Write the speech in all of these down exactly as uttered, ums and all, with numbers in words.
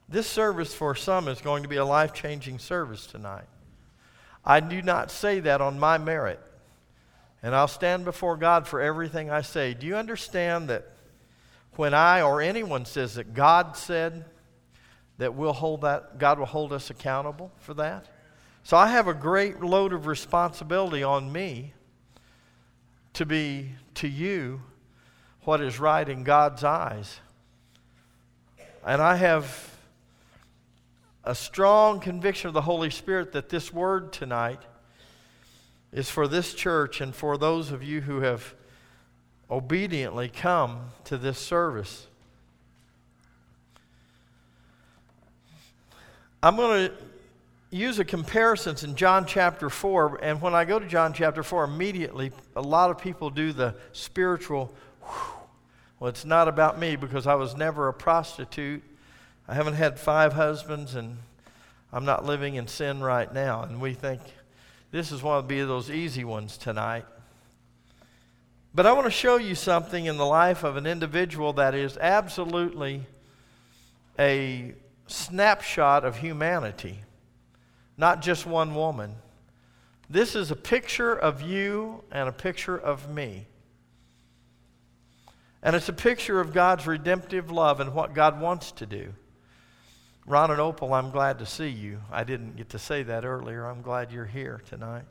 This service for some is going to be a life-changing service tonight. I do not say that on my merit. And I'll stand before God for everything I say. Do you understand that when I or anyone says that God said that we'll hold that, God will hold us accountable for that? So I have a great load of responsibility on me to be to you what is right in God's eyes. And I have a strong conviction of the Holy Spirit that this word tonight is for this church and for those of you who have obediently come to this service. I'm going to use a comparison in John chapter four, and when I go to John chapter four, immediately a lot of people do the spiritual, whew. Well, it's not about me because I was never a prostitute. I haven't had five husbands, and I'm not living in sin right now. And we think this is one of be those easy ones tonight. But I want to show you something in the life of an individual that is absolutely a snapshot of humanity, not just one woman. This is a picture of you and a picture of me. And it's a picture of God's redemptive love and what God wants to do. Ron and Opal, I'm glad to see you. I didn't get to say that earlier. I'm glad you're here tonight.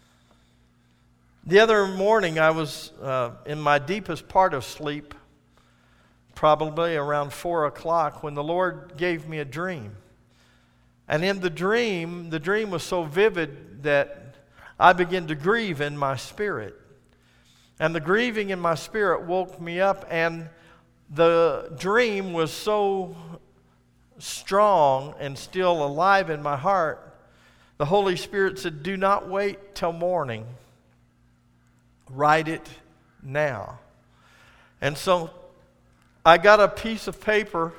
The other morning, I was uh, in my deepest part of sleep, probably around four o'clock, when the Lord gave me a dream. And in the dream, the dream was so vivid that I began to grieve in my spirit. And the grieving in my spirit woke me up, and the dream was so strong and still alive in my heart. The Holy Spirit said, do not wait till morning. Write it now. And so I got a piece of paper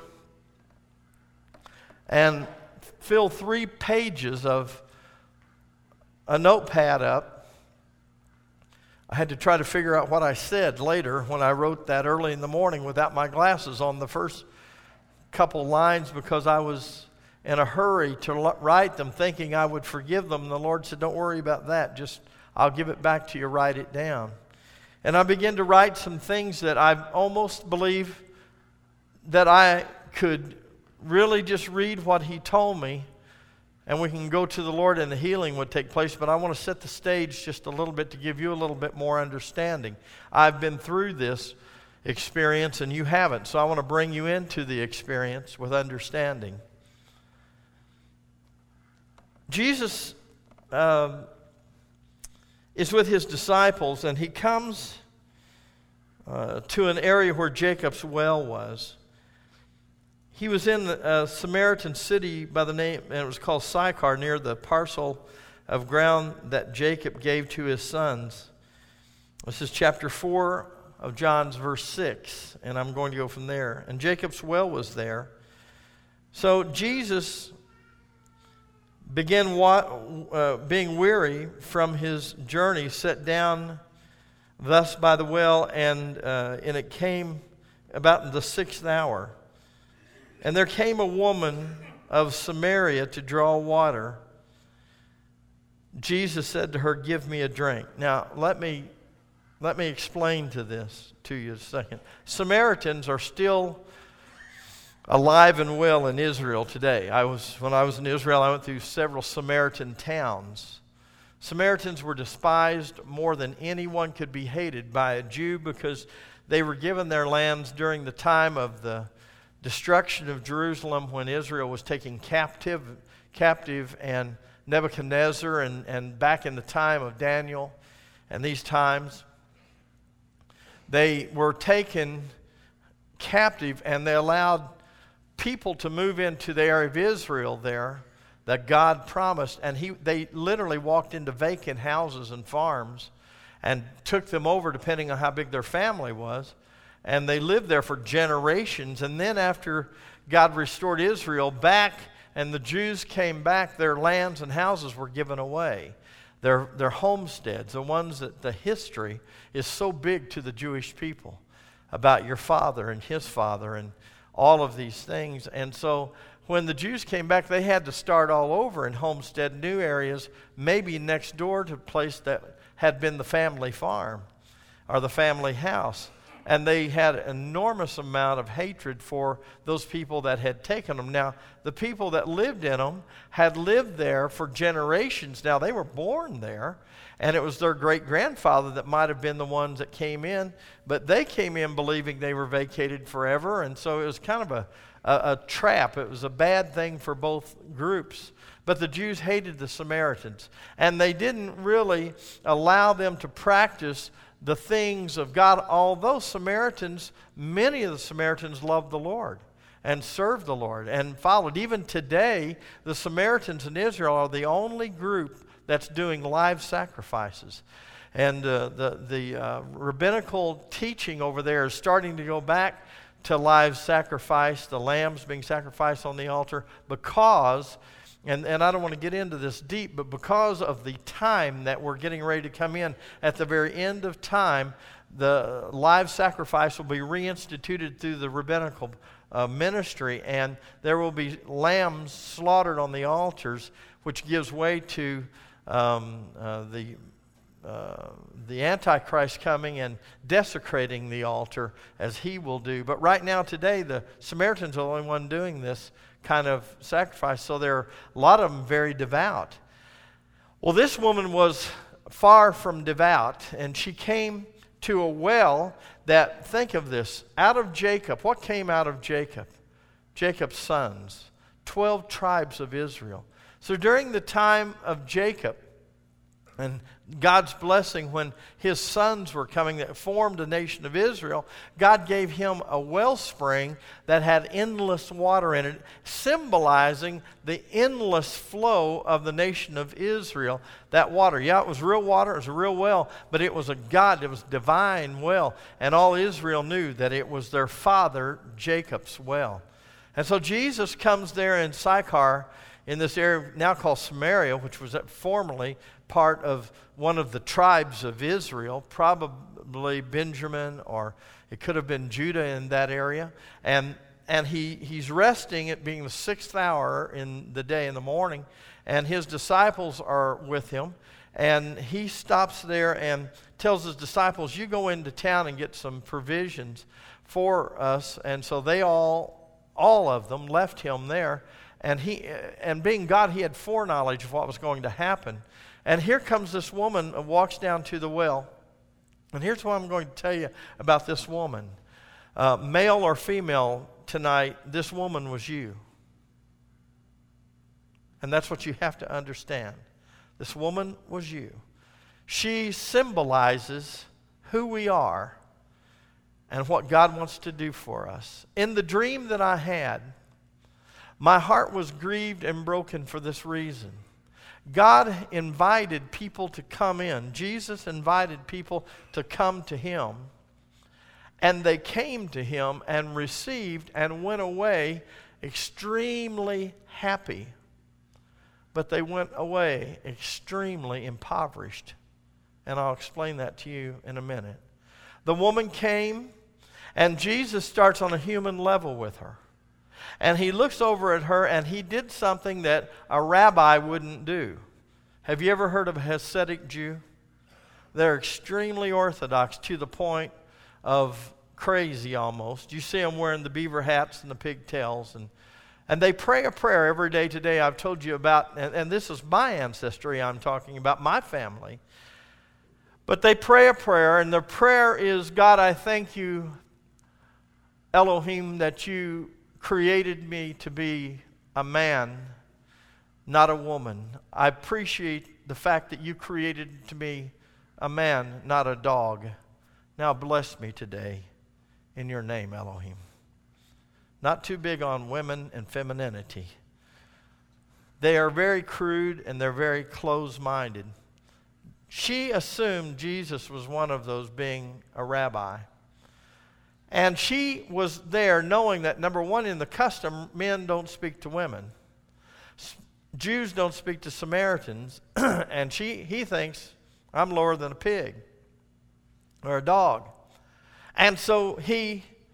and filled three pages of a notepad up. I had to try to figure out what I said later when I wrote that early in the morning without my glasses on the first couple lines because I was in a hurry to write them thinking I would forgive them. And the Lord said, don't worry about that. Just, I'll give it back to you. Write it down. And I began to write some things that I almost believe that I could really just read what He told me and we can go to the Lord and the healing would take place. But I want to set the stage just a little bit to give you a little bit more understanding. I've been through this experience and you haven't, so I want to bring you into the experience with understanding. Jesus um, is with His disciples, and He comes uh, to an area where Jacob's well was. He was in a Samaritan city by the name, and it was called Sychar, near the parcel of ground that Jacob gave to his sons. This is chapter four of John's verse six, and I'm going to go from there. And Jacob's well was there. So Jesus began wa- uh, being weary from his journey, sat down thus by the well, and uh, and it came about in the sixth hour. And there came a woman of Samaria to draw water. Jesus said to her, give me a drink. Now, let me let me explain to this to you a second. Samaritans are still alive and well in Israel today. I was when I was in Israel, I went through several Samaritan towns. Samaritans were despised more than anyone could be hated by a Jew because they were given their lands during the time of the destruction of Jerusalem when Israel was taken captive, captive and Nebuchadnezzar and, and back in the time of Daniel and these times. They were taken captive and they allowed people to move into the area of Israel there that God promised. And he, they literally walked into vacant houses and farms and took them over depending on how big their family was. And they lived there for generations. And then after God restored Israel back and the Jews came back, their lands and houses were given away. Their, their homesteads, the ones that the history is so big to the Jewish people about your father and his father and all of these things. And so when the Jews came back, they had to start all over and homestead new areas, maybe next door to a place that had been the family farm or the family house. And they had an enormous amount of hatred for those people that had taken them. Now, the people that lived in them had lived there for generations. Now, they were born there, and it was their great-grandfather that might have been the ones that came in. But they came in believing they were vacated forever, and so it was kind of a, a, a trap. It was a bad thing for both groups. But the Jews hated the Samaritans, and they didn't really allow them to practice the things of God, although Samaritans, many of the Samaritans loved the Lord and served the Lord and followed. Even today, the Samaritans in Israel are the only group that's doing live sacrifices. And uh, the, the uh, rabbinical teaching over there is starting to go back to live sacrifice, the lambs being sacrificed on the altar, because And, and I don't want to get into this deep, but because of the time that we're getting ready to come in, at the very end of time, the live sacrifice will be reinstituted through the rabbinical uh, ministry, and there will be lambs slaughtered on the altars, which gives way to um, uh, the uh, the Antichrist coming and desecrating the altar, as he will do. But right now, today, the Samaritans are the only one doing this kind of sacrifice, so there are a lot of them very devout. Well, this woman was far from devout, and she came to a well that, think of this, out of Jacob. What came out of Jacob? Jacob's sons, twelve tribes of Israel. So during the time of Jacob and God's blessing, when his sons were coming that formed the nation of Israel, God gave him a wellspring that had endless water in it, symbolizing the endless flow of the nation of Israel. That water, yeah, it was real water, it was a real well, but it was a God, it was divine well. And all Israel knew that it was their father Jacob's well. And so Jesus comes there in Sychar, in this area now called Samaria, which was formerly part of one of the tribes of Israel, probably Benjamin, or it could have been Judah in that area. And and he, he's resting, it being the sixth hour in the day, in the morning, and his disciples are with him. And he stops there and tells his disciples, you go into town and get some provisions for us. And so they all, all of them left him there. And he, and being God, he had foreknowledge of what was going to happen. And here comes this woman and walks down to the well. And here's what I'm going to tell you about this woman. Uh, male or female tonight, this woman was you. And that's what you have to understand. This woman was you. She symbolizes who we are and what God wants to do for us. In the dream that I had, my heart was grieved and broken for this reason. God invited people to come in. Jesus invited people to come to him. And they came to him and received and went away extremely happy. But they went away extremely impoverished. And I'll explain that to you in a minute. The woman came, and Jesus starts on a human level with her. And he looks over at her, and he did something that a rabbi wouldn't do. Have you ever heard of a Hasidic Jew? They're extremely orthodox to the point of crazy almost. You see them wearing the beaver hats and the pigtails. And, and they pray a prayer every day today I've told you about. And, and this is my ancestry I'm talking about, my family. But they pray a prayer, and their prayer is, God, I thank you, Elohim, that you created me to be a man, not a woman. I appreciate the fact that you created to me a man, not a dog. Now bless me today in your name, Elohim. Not too big on women and femininity. They are very crude and they're very close-minded. She assumed Jesus was one of those, being a rabbi. And she was there knowing that, number one, in the custom, men don't speak to women. Jews don't speak to Samaritans. And she, he thinks, I'm lower than a pig or a dog. And so he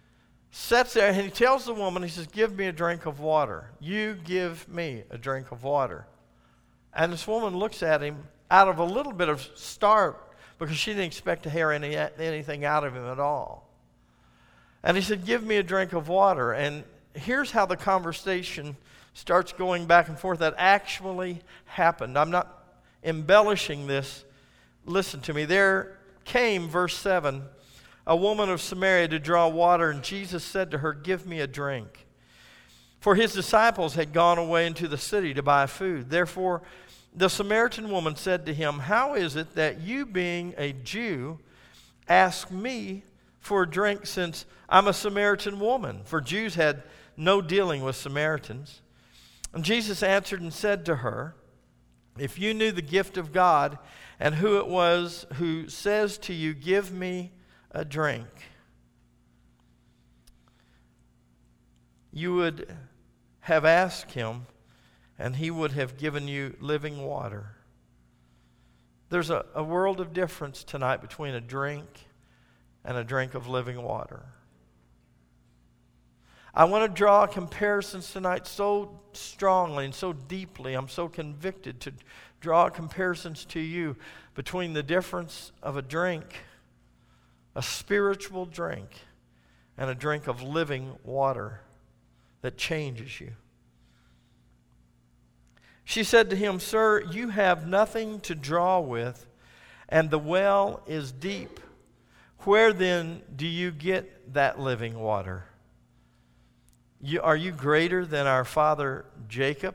sits there, and he tells the woman, he says, give me a drink of water. You give me a drink of water. And this woman looks at him out of a little bit of start because she didn't expect to hear any, anything out of him at all. And he said, give me a drink of water. And here's how the conversation starts going back and forth. That actually happened. I'm not embellishing this. Listen to me. There came, verse seven, a woman of Samaria to draw water, and Jesus said to her, give me a drink. For his disciples had gone away into the city to buy food. Therefore, the Samaritan woman said to him, how is it that you, being a Jew, ask me for a drink, since I'm a Samaritan woman? For Jews had no dealing with Samaritans. And Jesus answered and said to her, if you knew the gift of God and who it was who says to you, give me a drink, you would have asked him, and he would have given you living water. There's a, a world of difference tonight between a drink and a drink of living water. I want to draw comparisons tonight so strongly and so deeply. I'm so convicted to draw comparisons to you between the difference of a drink, a spiritual drink, and a drink of living water that changes you. She said to him, sir, you have nothing to draw with, and the well is deep. Where then do you get that living water? You, are you greater than our father Jacob?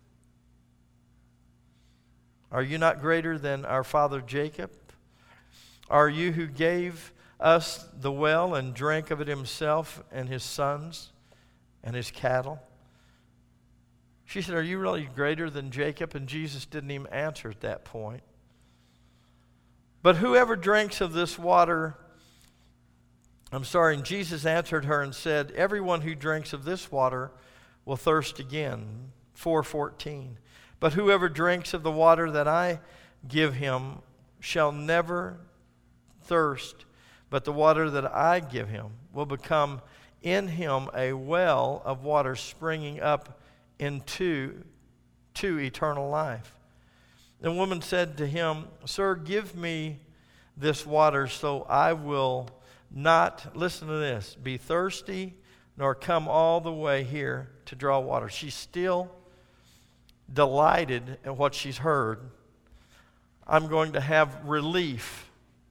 Are you not greater than our father Jacob? Are you who gave us the well and drank of it himself and his sons and his cattle? She said, are you really greater than Jacob? And Jesus didn't even answer at that point. But whoever drinks of this water, I'm sorry, and Jesus answered her and said, everyone who drinks of this water will thirst again. four fourteen. But whoever drinks of the water that I give him shall never thirst, but the water that I give him will become in him a well of water springing up into to eternal life. The woman said to him, sir, give me this water so I will not, listen to this, be thirsty nor come all the way here to draw water. She's still delighted in what she's heard. I'm going to have relief.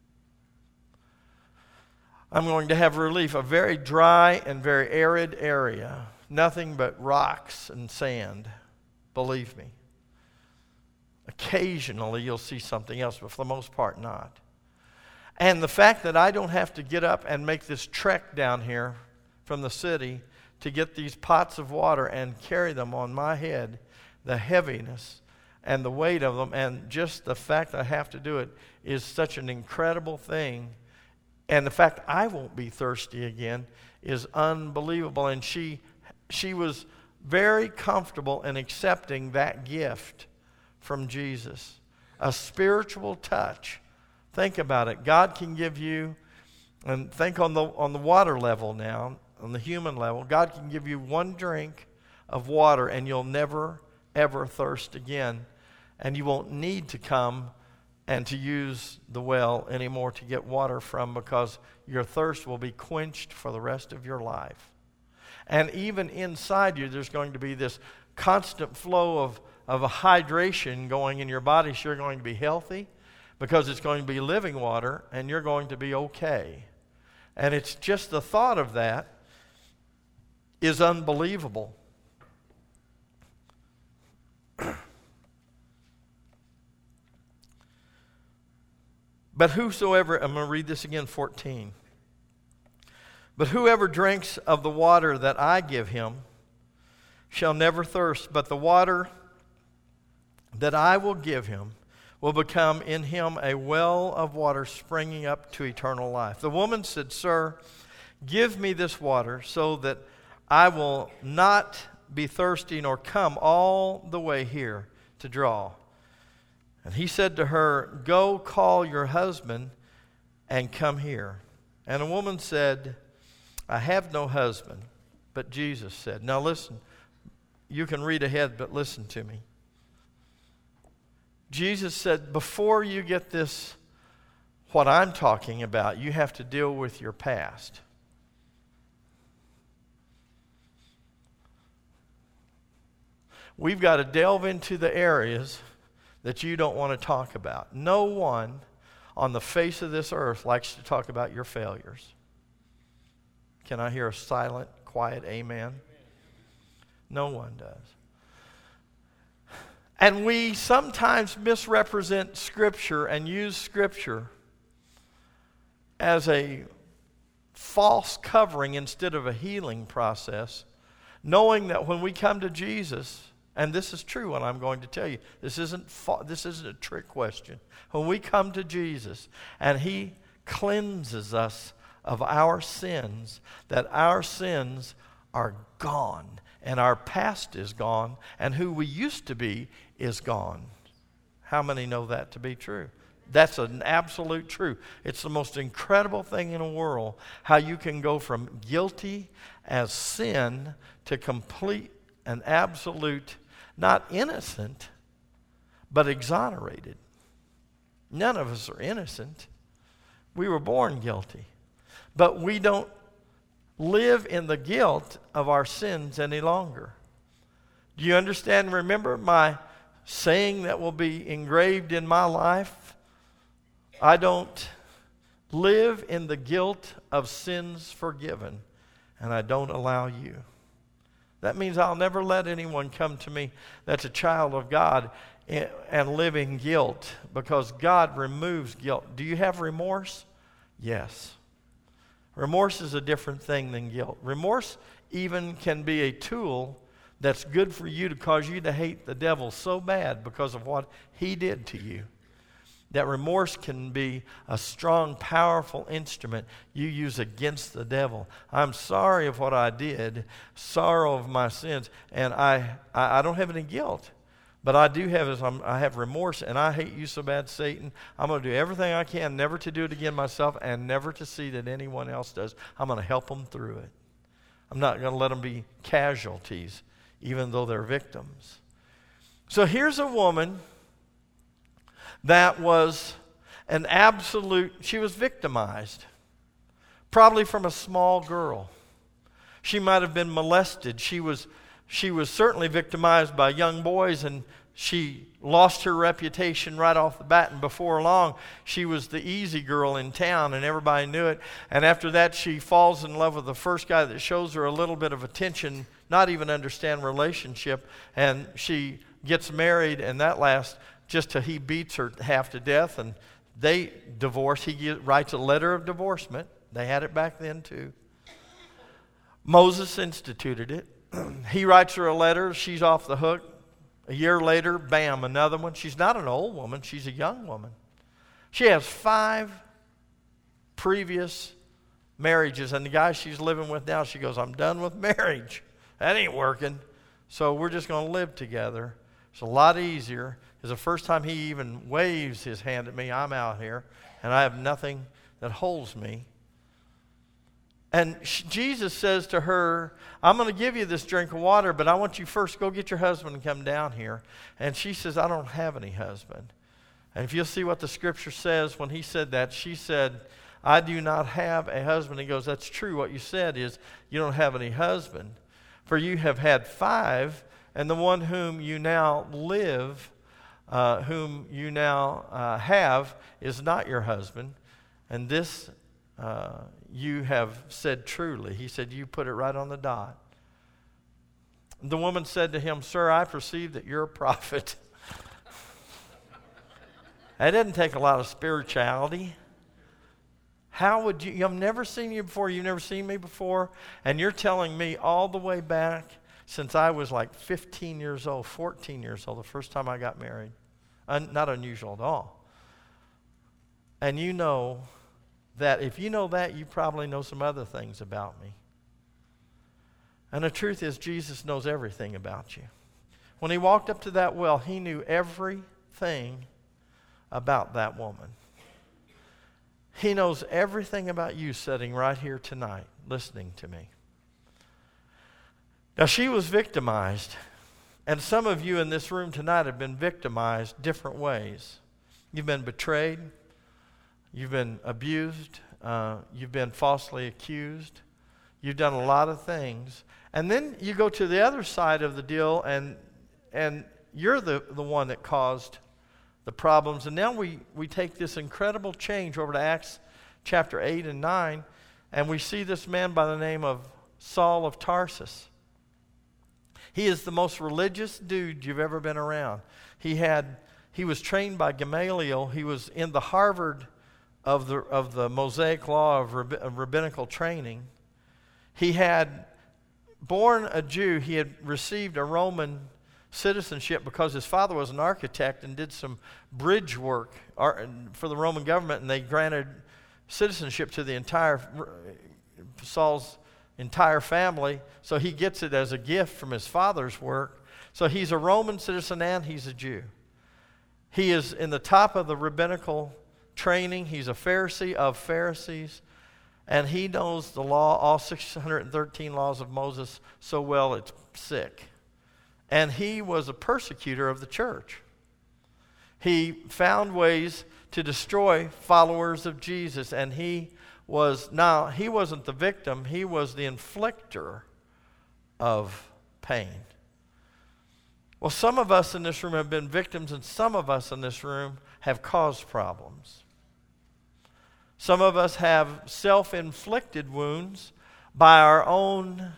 I'm going to have relief. A very dry and very arid area. Nothing but rocks and sand. Believe me. Occasionally you'll see something else, but for the most part not. And the fact that I don't have to get up and make this trek down here from the city to get these pots of water and carry them on my head, the heaviness and the weight of them, and just the fact that I have to do it is such an incredible thing. And the fact I won't be thirsty again is unbelievable. And she she was very comfortable in accepting that gift from Jesus. A spiritual touch. Think about it. God can give you, and think on the on the water level now, on the human level, God can give you one drink of water and you'll never, ever thirst again. And you won't need to come and to use the well anymore to get water from, because your thirst will be quenched for the rest of your life. And even inside you, there's going to be this constant flow of, of a hydration going in your body, so you're going to be healthy, because it's going to be living water, and you're going to be okay. And it's just the thought of that is unbelievable. But whosoever, I'm going to read this again, fourteen. But whoever drinks of the water that I give him shall never thirst, but the water that I will give him will become in him a well of water springing up to eternal life. The woman said, sir, give me this water so that I will not be thirsty nor come all the way here to draw. And he said to her, go call your husband and come here. And a woman said, I have no husband. But Jesus said, now listen, you can read ahead, but listen to me. Jesus said, before you get this, what I'm talking about, you have to deal with your past. We've got to delve into the areas that you don't want to talk about. No one on the face of this earth likes to talk about your failures. Can I hear a silent, quiet amen? No one does. And we sometimes misrepresent Scripture and use Scripture as a false covering instead of a healing process, knowing that when we come to Jesus, and this is true what I'm going to tell you, this isn't fa- this isn't a trick question. When we come to Jesus and He cleanses us of our sins, that our sins are gone and our past is gone and who we used to be is gone. How many know that to be true? That's an absolute truth. It's the most incredible thing in the world, how you can go from guilty as sin to complete and absolute, not innocent, but exonerated. None of us are innocent. We were born guilty. But we don't live in the guilt of our sins any longer. Do you understand? Remember my saying that will be engraved in my life? I don't live in the guilt of sins forgiven, and I don't allow you. That means I'll never let anyone come to me that's a child of God and live in guilt, because God removes guilt. Do you have remorse? Yes. Remorse is a different thing than guilt. Remorse even can be a tool that's good for you to cause you to hate the devil so bad because of what he did to you. That remorse can be a strong, powerful instrument you use against the devil. I'm sorry of what I did, sorrow of my sins, and I, I, I don't have any guilt. But I do have is I'm, I have remorse, and I hate you so bad, Satan. I'm going to do everything I can never to do it again myself and never to see that anyone else does. I'm going to help them through it. I'm not going to let them be casualties, even though they're victims. So here's a woman that was an absolute, she was victimized, probably from a small girl. She might have been molested. She was She was certainly victimized by young boys, and she lost her reputation right off the bat. And before long, she was the easy girl in town, and everybody knew it. And after that, she falls in love with the first guy that shows her a little bit of attention, not even understand relationship. And she gets married, and that lasts just till he beats her half to death. And they divorce. He get, writes a letter of divorcement. They had it back then, too. Moses instituted it. He writes her a letter. She's off the hook. A year later, bam, another one. She's not an old woman. She's a young woman. She has five previous marriages. And the guy she's living with now, she goes, I'm done with marriage. That ain't working. So we're just going to live together. It's a lot easier. Because the first time he even waves his hand at me, I'm out here. And I have nothing that holds me. And she, Jesus says to her, I'm going to give you this drink of water, but I want you first go get your husband and come down here. And she says, I don't have any husband. And if you'll see what the scripture says, when he said that, she said, I do not have a husband. He goes, that's true. What you said is you don't have any husband. For you have had five, and the one whom you now live, uh, whom you now uh, have, is not your husband. And this Uh, you have said truly. He said, you put it right on the dot. The woman said to him, Sir, I perceive that you're a prophet. That didn't take a lot of spirituality. How would you, I've never seen you before, you've never seen me before, and you're telling me all the way back since I was like fifteen years old, fourteen years old, the first time I got married. Un, not unusual at all. And you know that if you know that, you probably know some other things about me. And the truth is, Jesus knows everything about you. When he walked up to that well, he knew everything about that woman. He knows everything about you sitting right here tonight, listening to me. Now, she was victimized. And some of you in this room tonight have been victimized different ways. You've been betrayed. You've been abused. Uh, you've been falsely accused. You've done a lot of things. And then you go to the other side of the deal, and and you're the, the one that caused the problems. And now we, we take this incredible change over to Acts chapter eight and nine, and we see this man by the name of Saul of Tarsus. He is the most religious dude you've ever been around. He had he was trained by Gamaliel. He was in the Harvard of the of the Mosaic Law of, rab- of rabbinical training. He had born a Jew. He had received a Roman citizenship because his father was an architect and did some bridge work for the Roman government, and they granted citizenship to the entire Saul's entire family, so he gets it as a gift from his father's work. So he's a Roman citizen and he's a Jew. He is in the top of the rabbinical training. He's a Pharisee of Pharisees, and he knows the law, all six hundred thirteen laws of Moses, so well it's sick. And he was a persecutor of the church. He found ways to destroy followers of Jesus, and he was, now, he wasn't the victim, he was the inflictor of pain. Well, some of us in this room have been victims, and some of us in this room have caused problems. Some of us have self-inflicted wounds by our own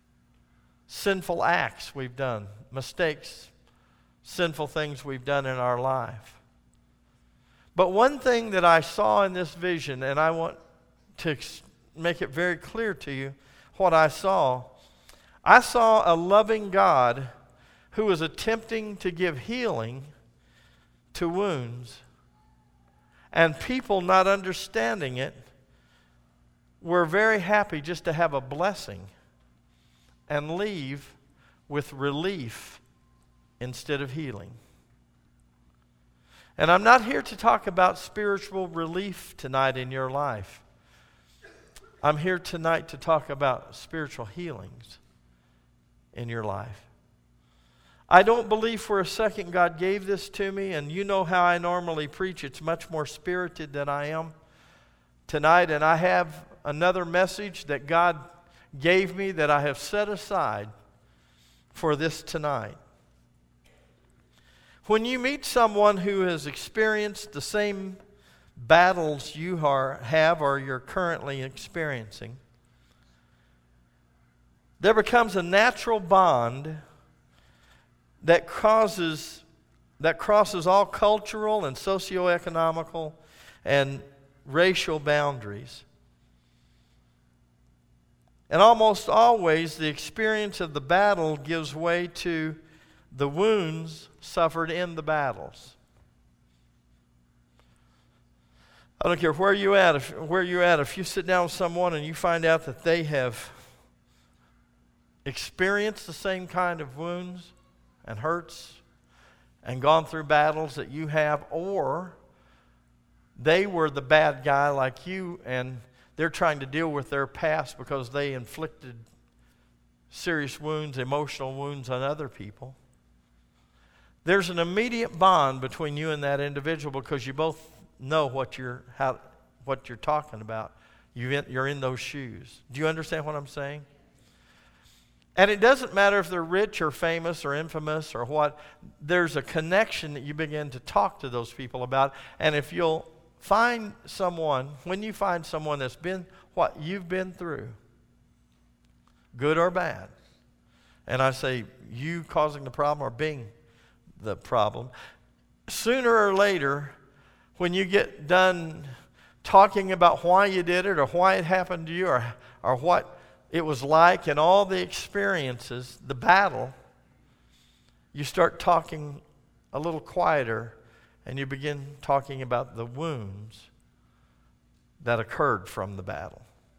sinful acts we've done, mistakes, sinful things we've done in our life. But one thing that I saw in this vision, and I want to make it very clear to you what I saw, I saw a loving God who was attempting to give healing to wounds, and people not understanding it were very happy just to have a blessing and leave with relief instead of healing. And I'm not here to talk about spiritual relief tonight in your life. I'm here tonight to talk about spiritual healings in your life. I don't believe for a second God gave this to me, and you know how I normally preach. It's much more spirited than I am tonight, and I have another message that God gave me that I have set aside for this tonight. When you meet someone who has experienced the same battles you are, have or you're currently experiencing, there becomes a natural bond that causes that crosses all cultural and socioeconomical and racial boundaries. And almost always the experience of the battle gives way to the wounds suffered in the battles. I don't care where you at, if, where you're at, if you sit down with someone and you find out that they have experienced the same kind of wounds and hurts and gone through battles that you have, or they were the bad guy like you and they're trying to deal with their past because they inflicted serious wounds, emotional wounds on other people. There's an immediate bond between you and that individual because you both know what you're how what you're talking about. You in, you're in those shoes. Do you understand what I'm saying? And it doesn't matter if they're rich or famous or infamous or what. There's a connection that you begin to talk to those people about. And if you'll find someone, when you find someone that's been what you've been through, good or bad, and I say you causing the problem or being the problem, sooner or later, when you get done talking about why you did it or why it happened to you or, or what it was like and all the experiences, the battle, you start talking a little quieter and you begin talking about the wounds that occurred from the battle.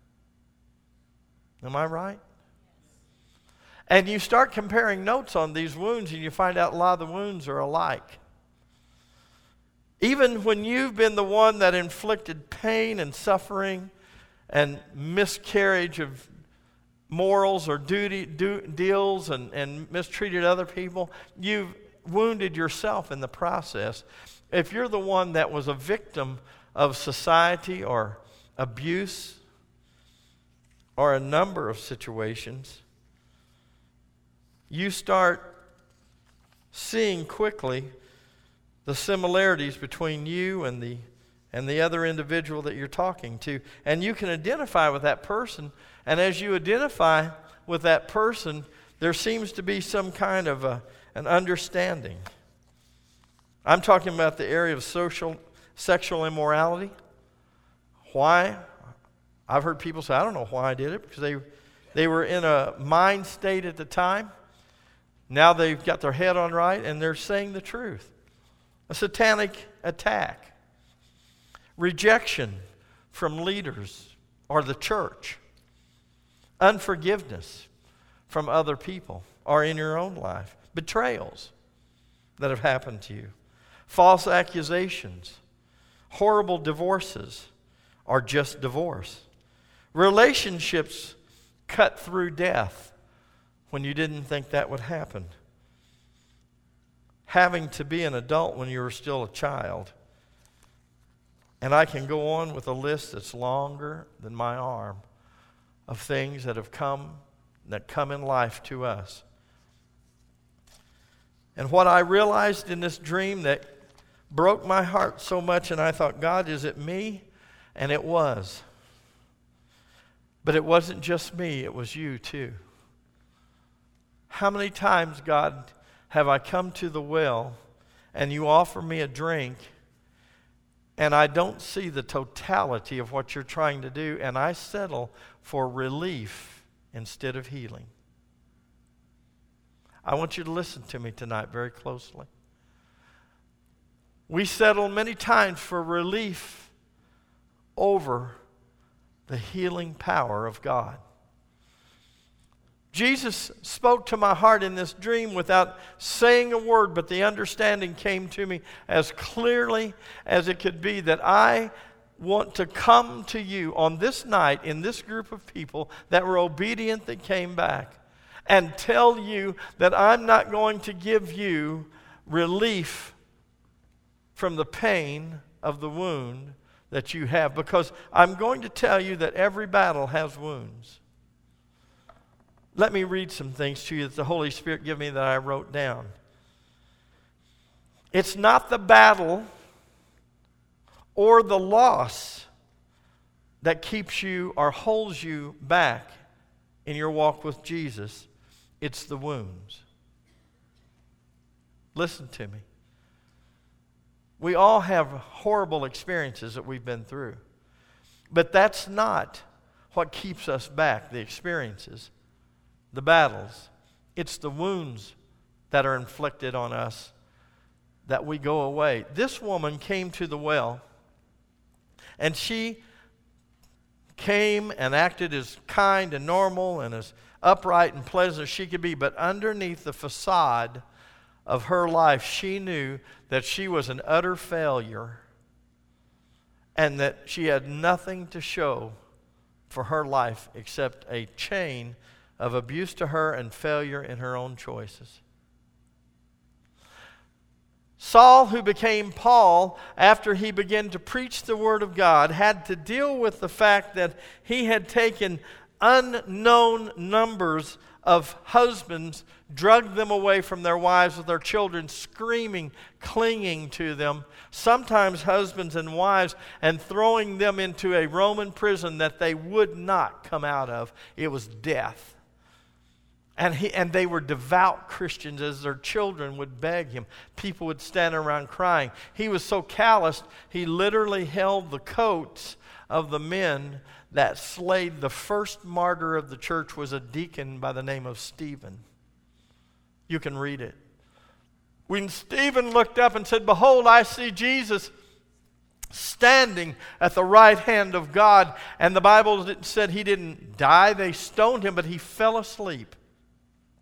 Am I right? And you start comparing notes on these wounds and you find out a lot of the wounds are alike. Even when you've been the one that inflicted pain and suffering and miscarriage of morals or duty do, deals and, and mistreated other people, you've wounded yourself in the process. If you're the one that was a victim of society or abuse or a number of situations, you start seeing quickly the similarities between you and the and the other individual that you're talking to. And you can identify with that person. And as you identify with that person, there seems to be some kind of a, an understanding. I'm talking about the area of social, sexual immorality. Why? I've heard people say, I don't know why I did it, because they, they were in a mind state at the time. Now they've got their head on right and they're saying the truth. A satanic attack. Rejection from leaders or the church. Unforgiveness from other people or in your own life. Betrayals that have happened to you. False accusations. Horrible divorces or just divorce. Relationships cut through death when you didn't think that would happen. Having to be an adult when you were still a child. And I can go on with a list that's longer than my arm of things that have come, that come in life to us. And what I realized in this dream that broke my heart so much, and I thought, God, is it me? And it was. But it wasn't just me, it was you too. How many times, God, have I come to the well and you offer me a drink and I don't see the totality of what you're trying to do, and I settle for relief instead of healing? I want you to listen to me tonight very closely. We settle many times for relief over the healing power of God. Jesus spoke to my heart in this dream without saying a word, but the understanding came to me as clearly as it could be that I want to come to you on this night in this group of people that were obedient that came back and tell you that I'm not going to give you relief from the pain of the wound that you have, because I'm going to tell you that every battle has wounds. Let me read some things to you that the Holy Spirit gave me that I wrote down. It's not the battle or the loss that keeps you or holds you back in your walk with Jesus. It's the wounds. Listen to me. We all have horrible experiences that we've been through. But that's not what keeps us back, the experiences. The battles. It's the wounds that are inflicted on us that we go away. This woman came to the well, and she came and acted as kind and normal and as upright and pleasant as she could be, but underneath the facade of her life, she knew that she was an utter failure and that she had nothing to show for her life except a chain of abuse to her and failure in her own choices. Saul, who became Paul after he began to preach the Word of God, had to deal with the fact that he had taken unknown numbers of husbands, drugged them away from their wives with their children, screaming, clinging to them, sometimes husbands and wives, and throwing them into a Roman prison that they would not come out of. It was death. And he, and they were devout Christians. As their children would beg him, people would stand around crying. He was so calloused, he literally held the coats of the men that slayed the first martyr of the church. Was a deacon by the name of Stephen. You can read it. When Stephen looked up and said, "Behold, I see Jesus standing at the right hand of God," and the Bible said he didn't die, they stoned him, but he fell asleep.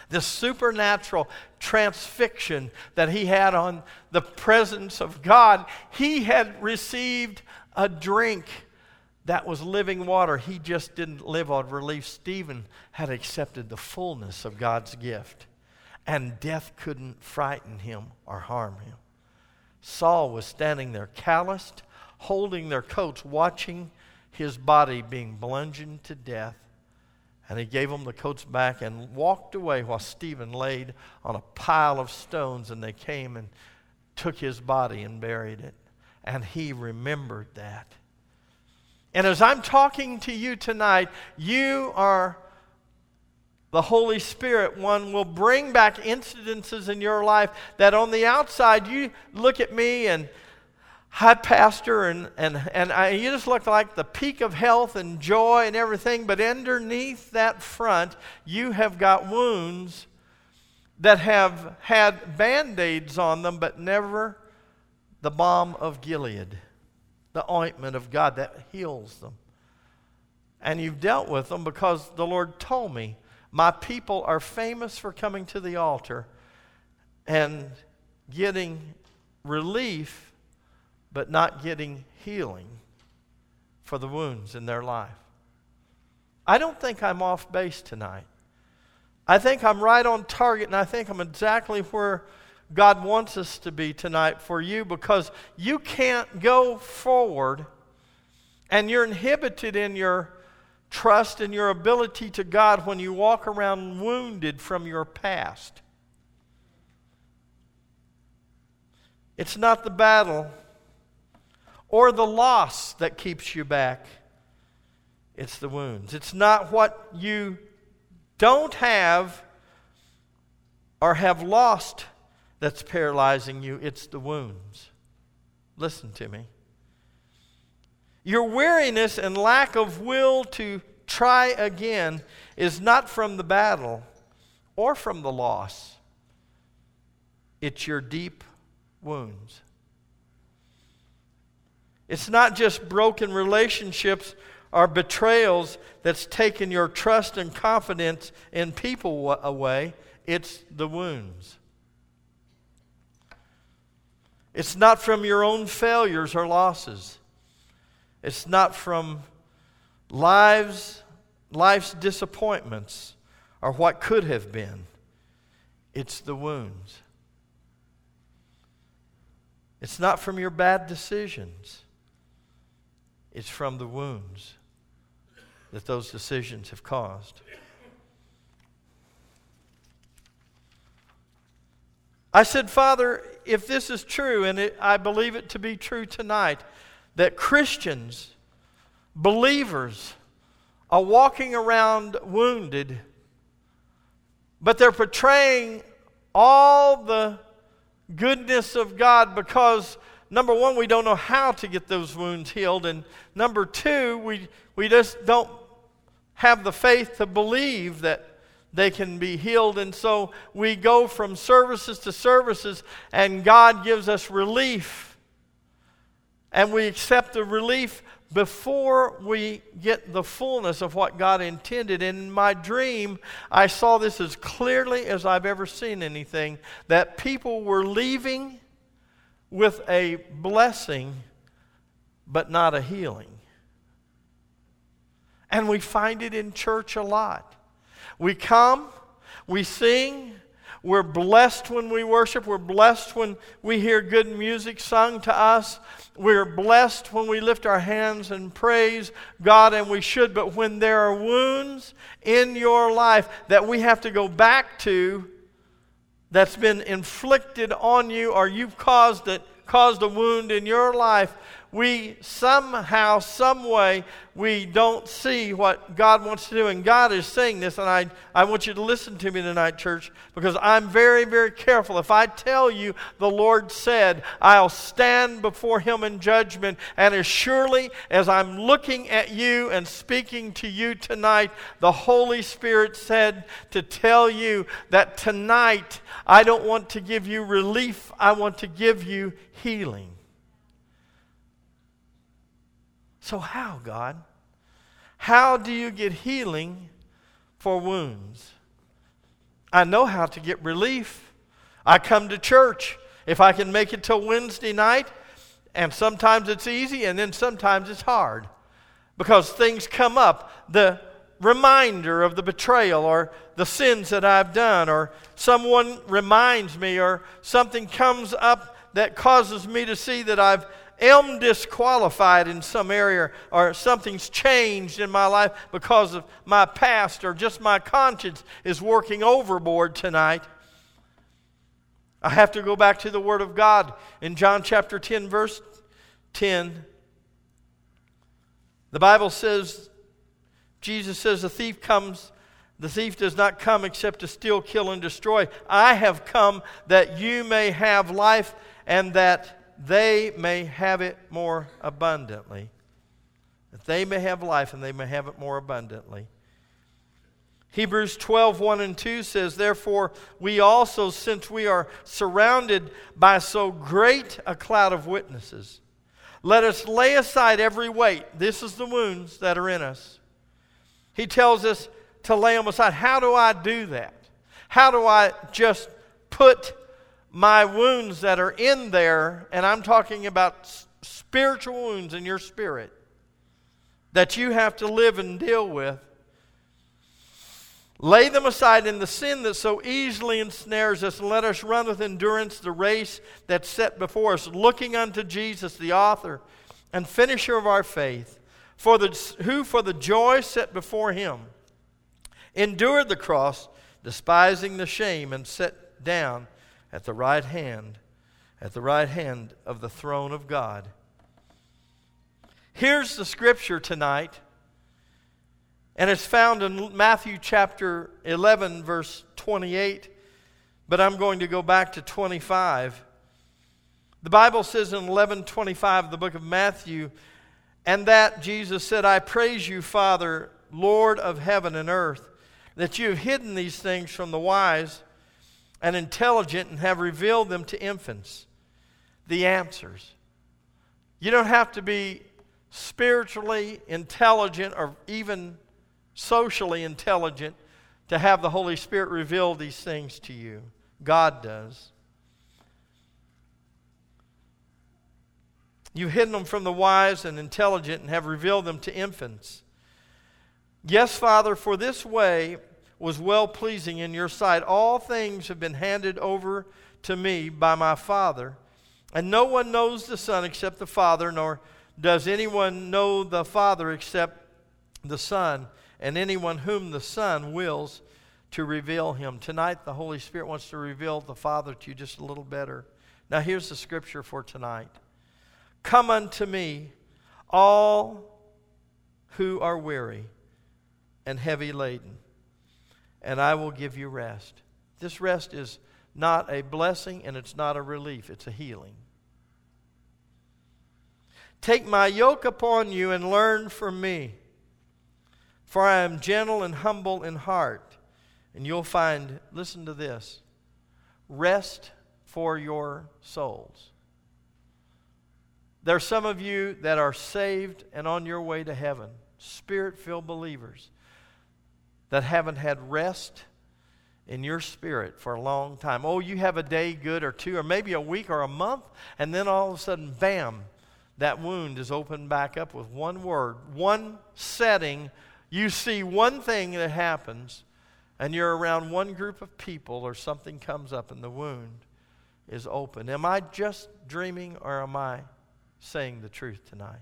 This supernatural transfixion that he had on the presence of God. He had received a drink that was living water. He just didn't live on relief. Stephen had accepted the fullness of God's gift, and death couldn't frighten him or harm him. Saul was standing there calloused, holding their coats, watching his body being bludgeoned to death. And he gave them the coats back and walked away while Stephen laid on a pile of stones, and they came and took his body and buried it. And he remembered that. And as I'm talking to you tonight, you are the Holy Spirit. One will bring back incidences in your life that on the outside you look at me and hi, pastor, and, and, and I, you just look like the peak of health and joy and everything, but underneath that front, you have got wounds that have had Band-Aids on them, but never the balm of Gilead, the ointment of God that heals them. And you've dealt with them because the Lord told me, my people are famous for coming to the altar and getting relief, but not getting healing for the wounds in their life. I don't think I'm off base tonight. I think I'm right on target, and I think I'm exactly where God wants us to be tonight for you, because you can't go forward and you're inhibited in your trust and your ability to God when you walk around wounded from your past. It's not the battle or the loss that keeps you back. It's the wounds. It's not what you don't have or have lost that's paralyzing you. It's the wounds. Listen to me. Your weariness and lack of will to try again is not from the battle or from the loss. It's your deep wounds. It's not just broken relationships or betrayals that's taken your trust and confidence in people away. It's the wounds. It's not from your own failures or losses. It's not from lives, life's disappointments or what could have been. It's the wounds. It's not from your bad decisions. It's from the wounds that those decisions have caused. I said, Father, if this is true, and it, I believe it to be true tonight, that Christians, believers, are walking around wounded, but they're portraying all the goodness of God because, number one, we don't know how to get those wounds healed, and number two, we, we just don't have the faith to believe that they can be healed, and so we go from services to services, and God gives us relief, and we accept the relief before we get the fullness of what God intended. In my dream, I saw this as clearly as I've ever seen anything, that people were leaving with a blessing, but not a healing. And we find it in church a lot. We come, we sing, we're blessed when we worship, we're blessed when we hear good music sung to us, we're blessed when we lift our hands and praise God, and we should, but when there are wounds in your life that we have to go back to, that's been inflicted on you, or you've caused it, caused a wound in your life, we somehow, some way, we don't see what God wants to do. And God is saying this, and I, I want you to listen to me tonight, church, because I'm very, very careful. If I tell you the Lord said, I'll stand before Him in judgment, and as surely as I'm looking at you and speaking to you tonight, the Holy Spirit said to tell you that tonight I don't want to give you relief, I want to give you healing. So how, God? How do you get healing for wounds? I know how to get relief. I come to church. If I can make it till Wednesday night, and sometimes it's easy, and then sometimes it's hard. Because things come up. The reminder of the betrayal, or the sins that I've done, or someone reminds me, or something comes up that causes me to see that I've am disqualified in some area, or something's changed in my life because of my past, or just my conscience is working overboard tonight. I have to go back to the Word of God in John chapter ten, verse ten. The Bible says, Jesus says, the thief comes, the thief does not come except to steal, kill, and destroy. I have come that you may have life, and that they may have it more abundantly. That they may have life, and they may have it more abundantly. Hebrews twelve, one and two says, therefore we also, since we are surrounded by so great a cloud of witnesses, let us lay aside every weight. This is the wounds that are in us. He tells us to lay them aside. How do I do that? How do I just put my wounds that are in there, and I'm talking about spiritual wounds in your spirit that you have to live and deal with. Lay them aside in the sin that so easily ensnares us, and let us run with endurance the race that's set before us, looking unto Jesus, the author and finisher of our faith, for the, who for the joy set before him endured the cross, despising the shame, and sat down at the right hand, at the right hand of the throne of God. Here's the scripture tonight, and it's found in Matthew chapter eleven, verse twenty-eight, but I'm going to go back to twenty-five. The Bible says in eleven twenty-five, the book of Matthew, and that Jesus said, I praise you, Father, Lord of heaven and earth, that you have hidden these things from the wise and intelligent, and have revealed them to infants. The answers. You don't have to be spiritually intelligent or even socially intelligent to have the Holy Spirit reveal these things to you. God does. You've hidden them from the wise and intelligent, and have revealed them to infants. Yes, Father, for this way was well-pleasing in your sight. All things have been handed over to me by my Father. And no one knows the Son except the Father, nor does anyone know the Father except the Son, and anyone whom the Son wills to reveal him. Tonight, the Holy Spirit wants to reveal the Father to you just a little better. Now, here's the scripture for tonight. Come unto me, all who are weary and heavy laden, and I will give you rest. This rest is not a blessing, and it's not a relief. It's a healing. Take my yoke upon you and learn from me, for I am gentle and humble in heart, and you'll find, listen to this, rest for your souls. There are some of you that are saved and on your way to heaven, Spirit-filled believers, that haven't had rest in your spirit for a long time. Oh, you have a day good or two, or maybe a week or a month, and then all of a sudden, bam, that wound is opened back up with one word, one setting. You see one thing that happens, and you're around one group of people, or something comes up and the wound is open. Am I just dreaming, or am I saying the truth tonight?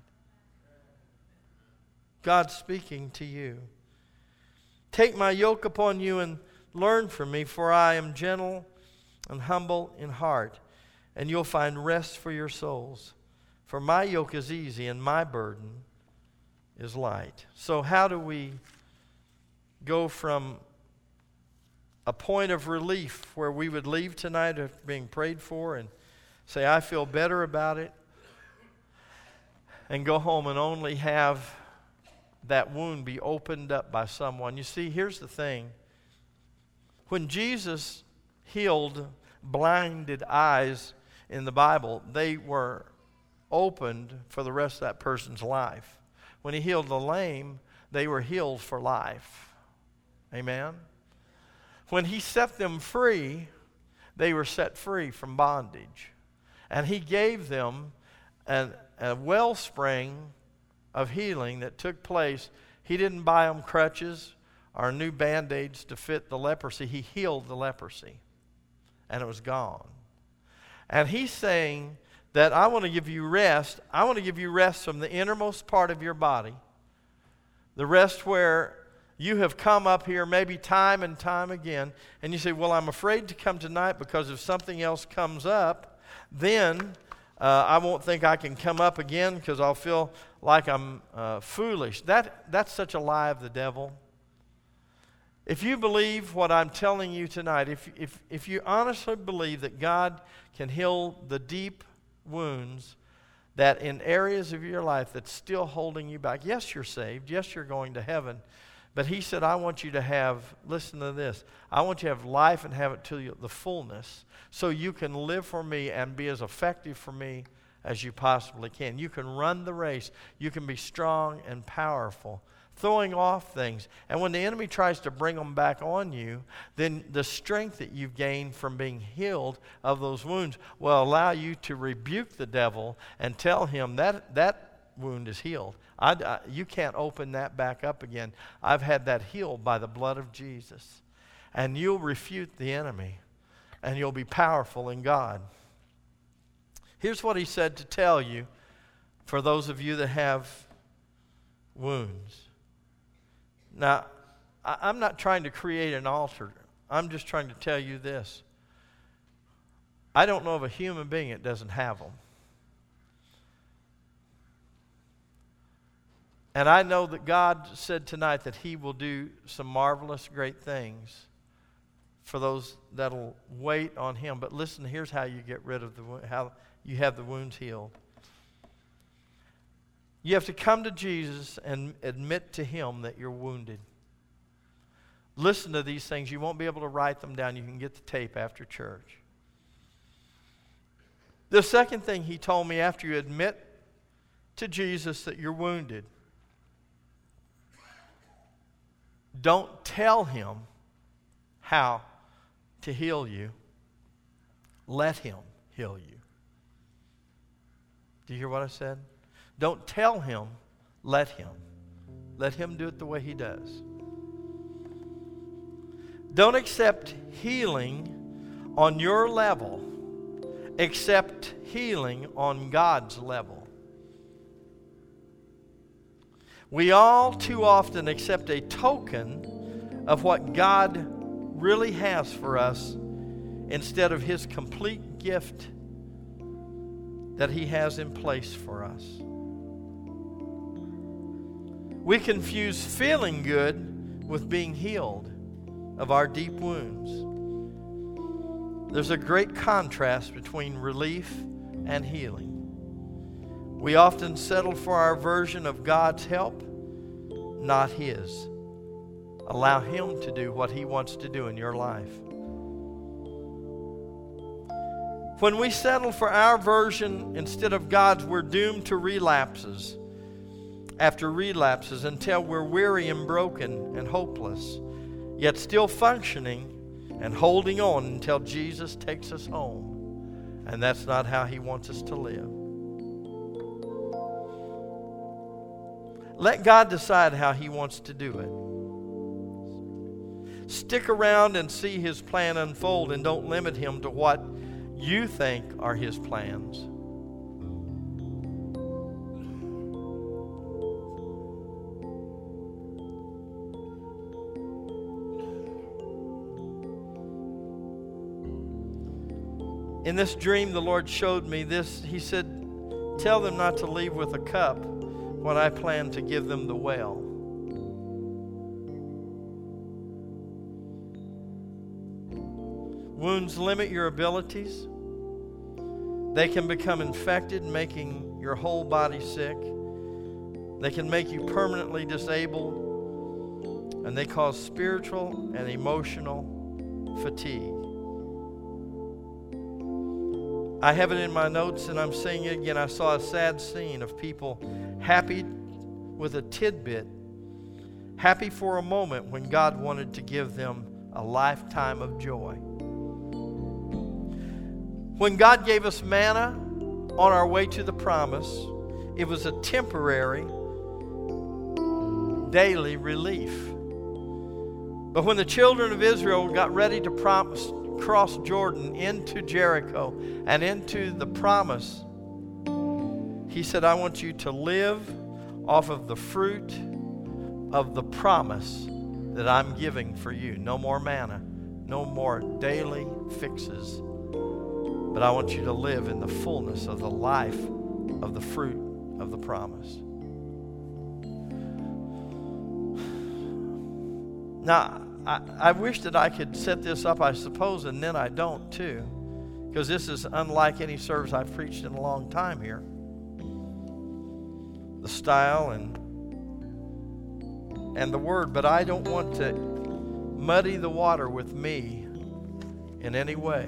God's speaking to you. Take my yoke upon you and learn from me, for I am gentle and humble in heart, and you'll find rest for your souls. For my yoke is easy and my burden is light. So how do we go from a point of relief where we would leave tonight after being prayed for and say, I feel better about it, and go home and only have that wound be opened up by someone? You see, here's the thing. When Jesus healed blinded eyes in the Bible, they were opened for the rest of that person's life. When he healed the lame, they were healed for life. Amen? When he set them free, they were set free from bondage. And he gave them an, a wellspring of healing that took place. He didn't buy them crutches or new Band-Aids to fit the leprosy. He healed the leprosy, and it was gone. And he's saying that I want to give you rest. I want to give you rest from the innermost part of your body, the rest where you have come up here maybe time and time again, and you say, well, I'm afraid to come tonight because if something else comes up, then uh, I won't think I can come up again because I'll feel like I'm uh, foolish. That, that's such a lie of the devil. If you believe what I'm telling you tonight, if, if, if you honestly believe that God can heal the deep wounds that in areas of your life that's still holding you back, yes, you're saved, yes, you're going to heaven, but he said, I want you to have, listen to this, I want you to have life and have it to the fullness so you can live for me and be as effective for me as you possibly can. You can run the race. You can be strong and powerful, throwing off things. And when the enemy tries to bring them back on you, then the strength that you've gained from being healed of those wounds will allow you to rebuke the devil and tell him that that wound is healed. I, I, you can't open that back up again. I've had that healed by the blood of Jesus. And you'll refute the enemy, and you'll be powerful in God. Here's what he said to tell you for those of you that have wounds. Now, I, I'm not trying to create an altar. I'm just trying to tell you this. I don't know of a human being that doesn't have them. And I know that God said tonight that he will do some marvelous, great things for those that'll wait on him. But listen, here's how you get rid of the wo- how you have the wounds healed. You have to come to Jesus and admit to him that you're wounded. Listen to these things. You won't be able to write them down. You can get the tape after church. The second thing he told me after you admit to Jesus that you're wounded, don't tell him how to heal you. Let him heal you. Do you hear what I said? Don't tell him, let him. Let him do it the way he does. Don't accept healing on your level. Accept healing on God's level. We all too often accept a token of what God really has for us instead of his complete gift that he has in place for us. We confuse feeling good with being healed of our deep wounds. There's a great contrast between relief and healing. We often settle for our version of God's help, not his. Allow him to do what he wants to do in your life. When we settle for our version instead of God's, we're doomed to relapses after relapses until we're weary and broken and hopeless, yet still functioning and holding on until Jesus takes us home. And that's not how he wants us to live. Let God decide how he wants to do it. Stick around and see his plan unfold, and don't limit him to what you think are his plans. In this dream, the Lord showed me this. He said, tell them not to leave with a cup when I plan to give them the well. Wounds limit your abilities. They can become infected, making your whole body sick. They can make you permanently disabled, and they cause spiritual and emotional fatigue. I have it in my notes, and I'm saying it again. I saw a sad scene of people happy with a tidbit, happy for a moment when God wanted to give them a lifetime of joy. When God gave us manna on our way to the promise, it was a temporary, daily relief. But when the children of Israel got ready to promise, cross Jordan into Jericho and into the promise, he said, I want you to live off of the fruit of the promise that I'm giving for you. No more manna, no more daily fixes, but I want you to live in the fullness of the life of the fruit of the promise. Now, I, I wish that I could set this up, I suppose, and then I don't too, because this is unlike any service I've preached in a long time here. The style and and the word, but I don't want to muddy the water with me in any way.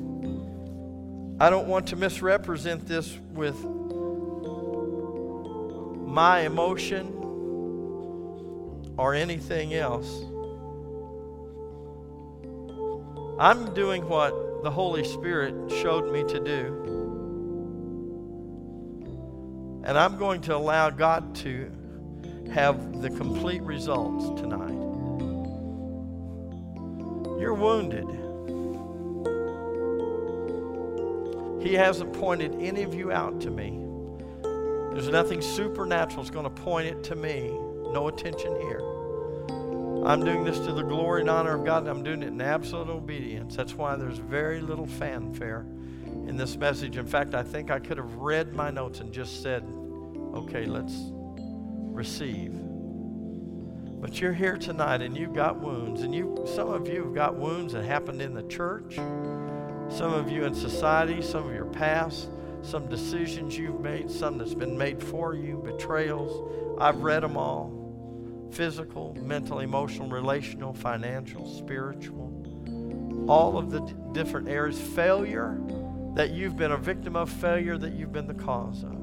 I don't want to misrepresent this with my emotion or anything else. I'm doing what the Holy Spirit showed me to do. And I'm going to allow God to have the complete results tonight. You're wounded. He hasn't pointed any of you out to me. There's nothing supernatural that's going to point it to me. No attention here. I'm doing this to the glory and honor of God, and I'm doing it in absolute obedience. That's why there's very little fanfare in this message. In fact, I think I could have read my notes and just said, okay, let's receive. But you're here tonight and you've got wounds, and you some of you have got wounds that happened in the church, some of you in society, some of your past, some decisions you've made, some that's been made for you, betrayals. I've read them all. Physical, mental, emotional, relational, financial, spiritual. All of the d- different areas. Failure, that you've been a victim of, failure that you've been the cause of.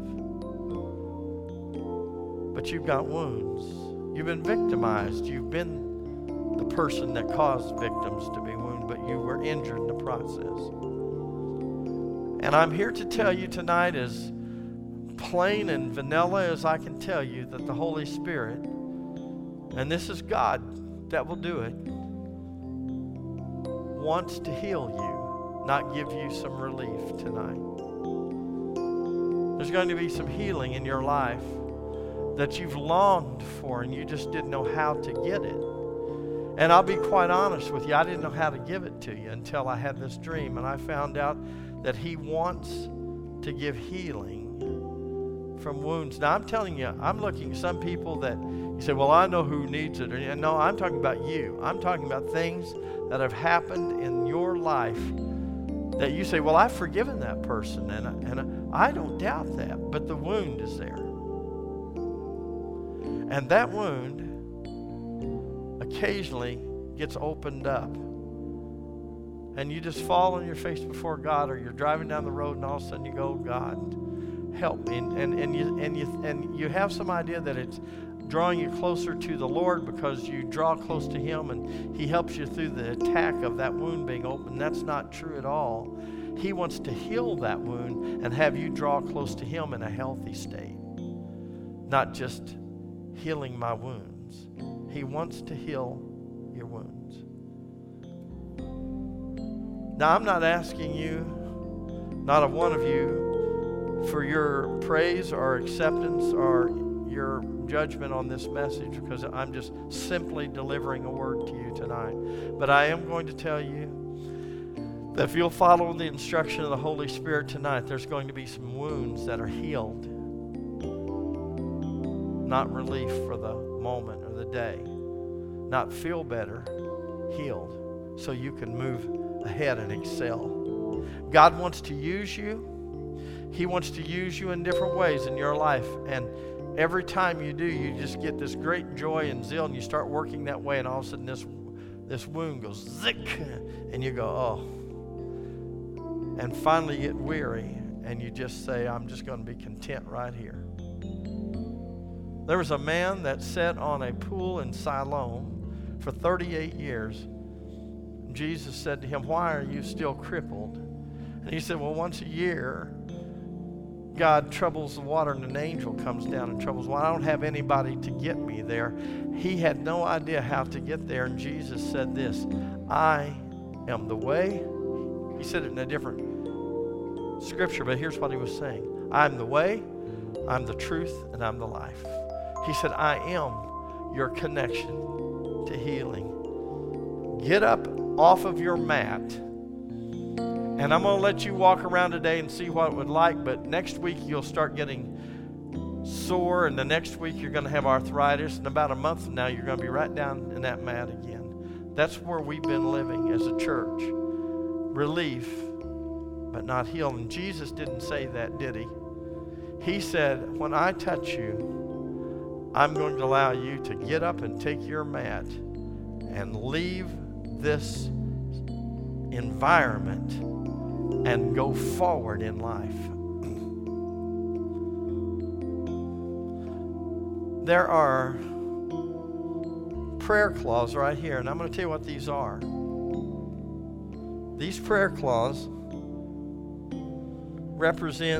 But you've got wounds. You've been victimized. You've been the person that caused victims to be wounded, but you were injured in the process. And I'm here to tell you tonight, as plain and vanilla as I can tell you, that the Holy Spirit, and this is God that will do it, wants to heal you, not give you some relief tonight. There's going to be some healing in your life that you've longed for and you just didn't know how to get it. And I'll be quite honest with you, I didn't know how to give it to you until I had this dream, and I found out that He wants to give healing from wounds. Now, I'm telling you, I'm looking at some people that you say, well, I know who needs it. And no, I'm talking about you. I'm talking about things that have happened in your life that you say, well, I've forgiven that person, and, and I don't doubt that, but the wound is there. And that wound occasionally gets opened up. And you just fall on your face before God, or you're driving down the road and all of a sudden you go, God, help me. And, and, and, you, and, you, and you have some idea that it's drawing you closer to the Lord because you draw close to Him and He helps you through the attack of that wound being open. That's not true at all. He wants to heal that wound and have you draw close to Him in a healthy state, not just healing my wounds. He wants to heal your wounds. Now, I'm not asking you, not a one of you, for your praise or acceptance or your judgment on this message, because I'm just simply delivering a word to you tonight. But I am going to tell you that if you'll follow the instruction of the Holy Spirit tonight, there's going to be some wounds that are healed, not relief for the moment or the day, not feel better, healed, so you can move ahead and excel. God wants to use you. He wants to use you in different ways in your life, and every time you do, you just get this great joy and zeal, and you start working that way, and all of a sudden this this wound goes zick, and you go, oh. And finally you get weary, and you just say, I'm just going to be content right here. There was a man that sat on a pool in Siloam for thirty-eight years, Jesus said to him, why are you still crippled? And he said, well, once a year, God troubles the water and an angel comes down and troubles. Well, I don't have anybody to get me there. He had no idea how to get there. And Jesus said this, I am the way. He said it in a different scripture, but here's what he was saying. I'm the way, I'm the truth, and I'm the life. He said, I am your connection to healing. Get up off of your mat. And I'm going to let you walk around today and see what it would like, but next week you'll start getting sore, and the next week you're going to have arthritis, and about a month from now you're going to be right down in that mat again. That's where we've been living as a church. Relief, but not healed. And Jesus didn't say that, did he? He said, when I touch you, I'm going to allow you to get up and take your mat and leave this environment and go forward in life. There are prayer claws right here, and I'm going to tell you what these are. These prayer claws represent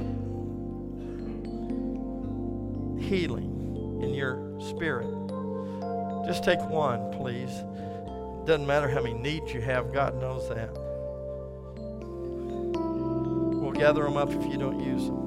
healing in your spirit. Just take one, please. Doesn't matter how many needs you have, God knows that. We'll gather them up if you don't use them.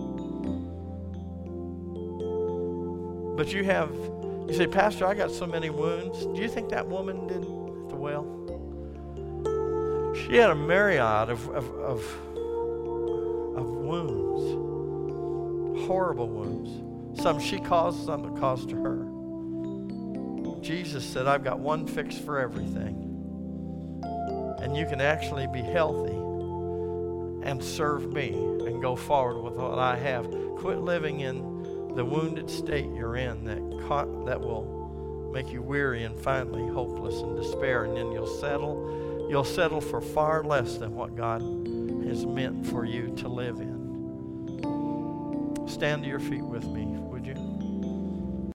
But you have, you say, Pastor, I got so many wounds. Do you think that woman did at the well? She had a myriad of, of, of, of wounds, horrible wounds. Some she caused, some that caused to her. Jesus said, I've got one fix for everything. And you can actually be healthy and serve me and go forward with what I have. Quit living in the wounded state you're in that ca- that will make you weary and finally hopeless and despair, and then you'll settle you'll settle for far less than what God has meant for you to live in. Stand to your feet with me, would you?